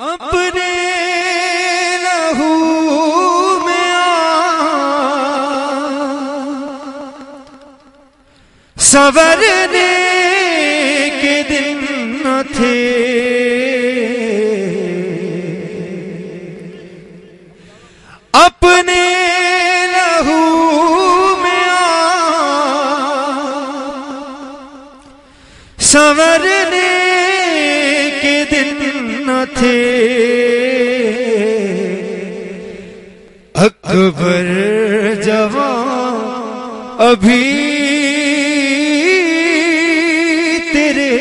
اپنے لہو میں سنورنے کے دن نہ تھے، اپنے لہو میں سنورنے کے دن نہ تھے، اکبر جوان ابھی تیرے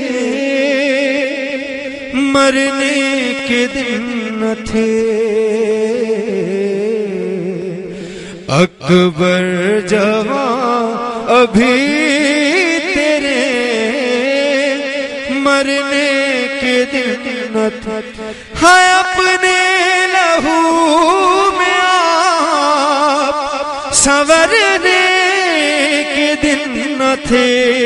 مرنے کے دن نہ تھے، اکبر جوان ابھی تیرے مرنے کے دن نہ تھے، ہائے اپنے لہو میں آپ سنورنے کے دن نہ تھے،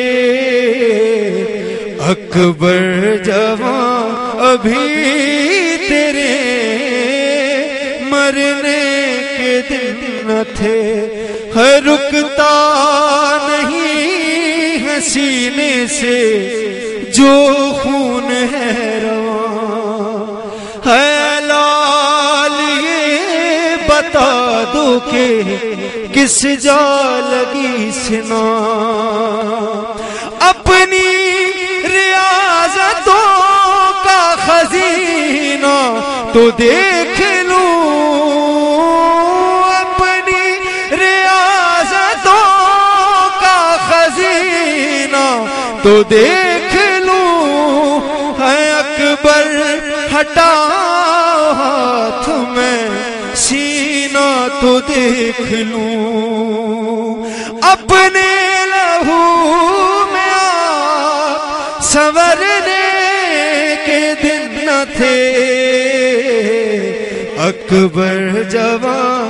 اکبر جوان ابھی تیرے مرنے کے دن نہ تھے، رکتا نہیں ہے سینے سے جو خون ہے رواں، ہے لال یہ بتا دو کہ کس جا لگی سنا، اپنی ریاضتوں کا خزینہ تو دیکھ لوں، اپنی ریاضتوں کا خزینہ تو دیکھ لوں، ہے اکبر ہٹا ہاتھ میں سینہ تو دیکھ لوں، اپنے لہو میں آپ سنورنے کے دن نہ تھے، اکبر جوان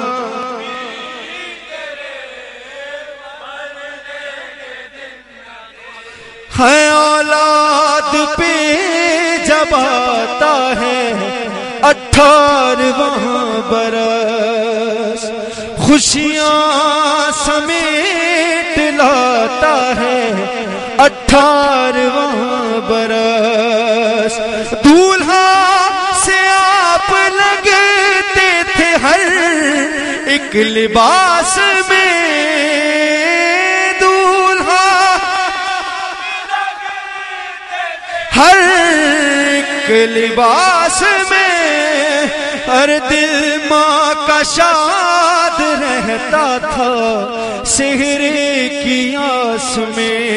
ہے اولاد پہ جب آتا ہے 18واں برس، خوشیاں سمیٹ لاتا ہے 18واں برس، دولہا سے آپ لگتے تھے ہر ایک لباس میں، دولہا ہر ایک لباس میں، ہر دل ماں کا شاد رہتا تھا سہرے کی آس میں،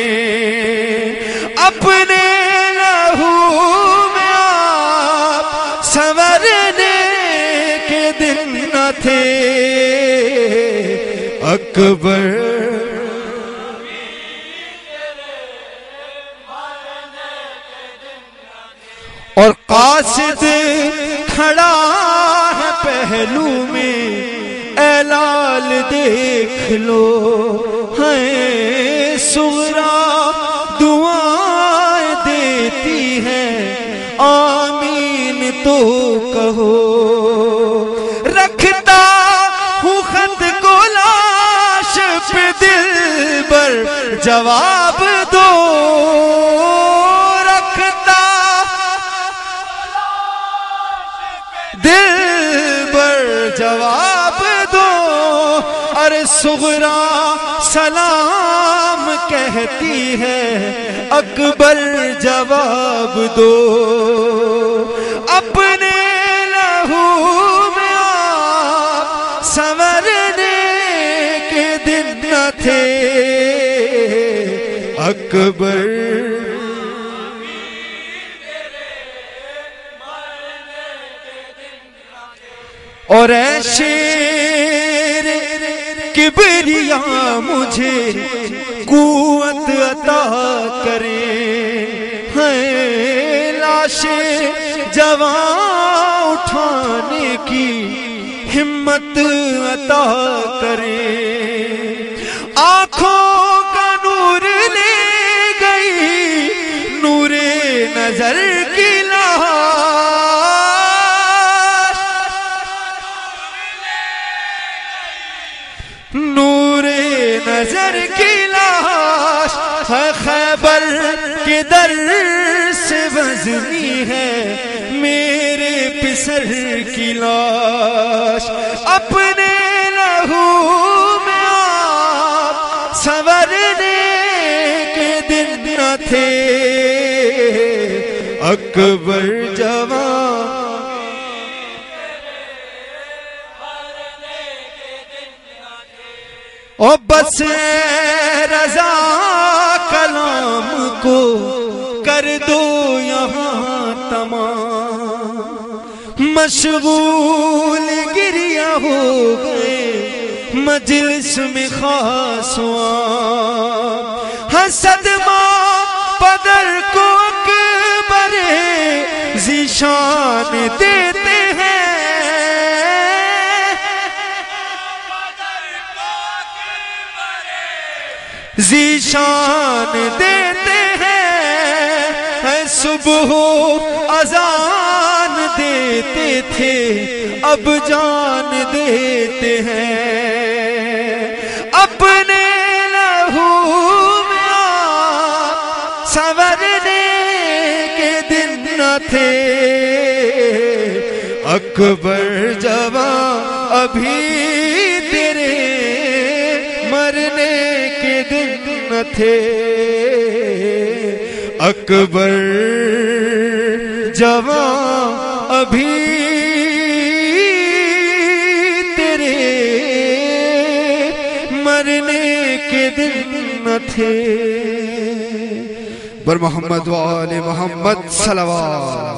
اپنے لہو میں آپ سنورنے کے دن نہ تھے، اکبر اور قاصد کھڑا ہے پہلو میں، اے لال دیکھ لو، ہے سغرا دعائیں دیتی ہے، آمین تو کہو، رکھتا ہوں خط کو لاش پہ دلبر جواب دو، دلبر جواب دو، ارے سغرا سلام کہتی ہے، اکبر جواب دو، اپنے لہو میں آپ سنورنے کے دن نہ تھے، اکبر اور اے شیر کبریاں مجھے قوت عطا کرے، ہے لاش جوان اٹھانے کی ہمت عطا کرے، آنکھوں کا نور لے گئی نور نظر کی لہر، نظر کی لاش ہے، خیبر کے در سے وزنی ہے میرے پسر کی لاش، اپنے لہو میں آپ سنورنے کے دن نہ تھے، اکبر جوان او بس رضا کلام کو کر دو یہاں تمام، مشغول گریہ ہو گئے مجلس میں خاص حسد ماں پدر کو اکبر ذیشان دیتے ہیں، ذیشان دیتے ہیں، صبح اذان دیتے تھے اب جان دیتے ہیں، اپنے لہو میں آپ سنورنے کے دن نہ تھے، اکبر جوان ابھی تیرے مرنے کے دن نہ تھے، اکبر جوان ابھی تیرے مرنے کے دن نہ تھے۔ بر محمد و آل محمد صلوات۔